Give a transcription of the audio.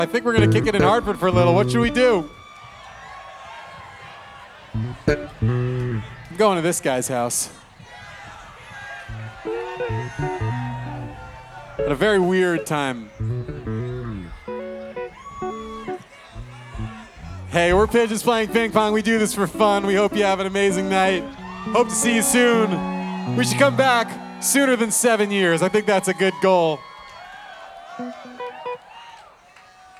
I think we're going to kick it in Hartford for a little. What should we do? I'm going to this guy's house. At a very weird time. Hey, we're Pigeons playing ping pong. We do this for fun. We hope you have an amazing night. Hope to see you soon. We should come back sooner than 7 years. I think that's a good goal.